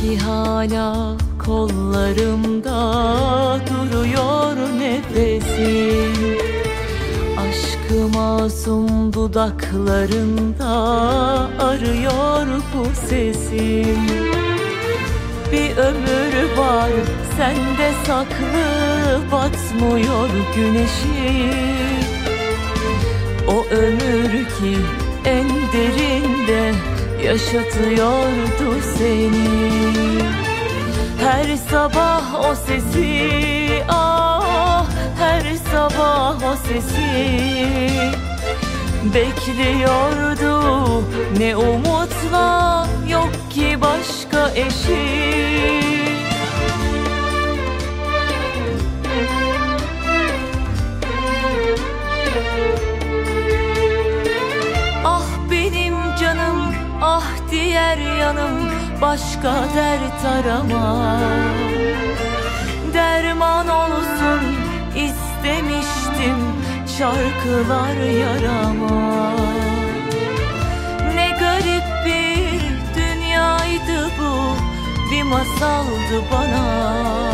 Sanki hala kollarımda duruyor nefesin, aşkı masum dudaklarında arıyor bu sesin. Bir ömür var sende saklı, batmıyor güneşin. O ömür ki en derinde yaşatıyordu seni. Her sabah o sesi, ah her sabah o sesi bekliyordu. Ne umutla, yok ki başka eşi. Ah benim canım, ah diğer yanım, başka dert arama. Derman olsun istemiştim şarkılar yarama. Ne garip bir dünyaydı bu, bir masaldı bana.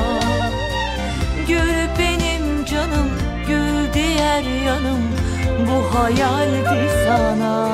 Gül benim canım, gül diğer yanım, bu hayaldi sana.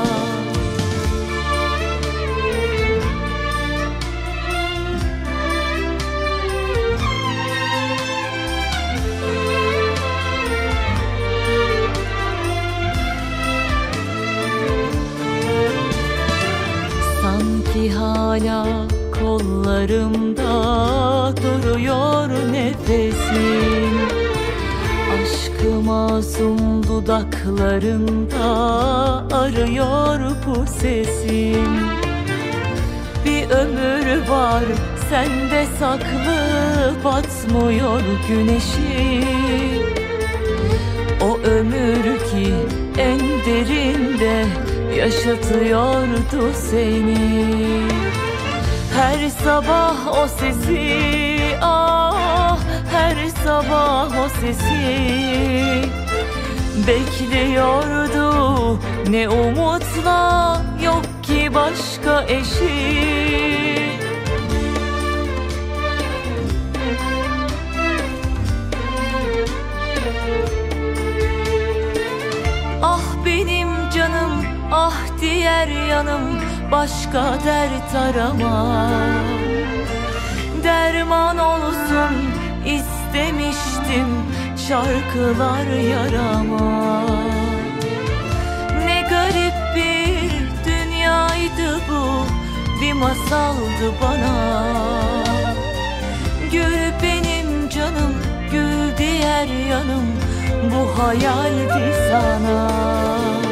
Sanki hala kollarımda duruyor nefesin, aşkı masum dudaklarında arıyor bu sesin. Bir ömür var sende saklı, batmıyor güneşin. O ömür ki en derinde yaşatıyordu seni. Her sabah o sesi, ah her sabah o sesi bekliyordu. Ne umutla, yok ki başka eşi. Ah benim canım, ah diğer yanım, başka dert arama. Derman olsun istemiştim şarkılar yarama. Ne garip bir dünyaydı bu, bir masaldı bana. Gül benim canım, gül diğer yanım, bu hayaldi sana.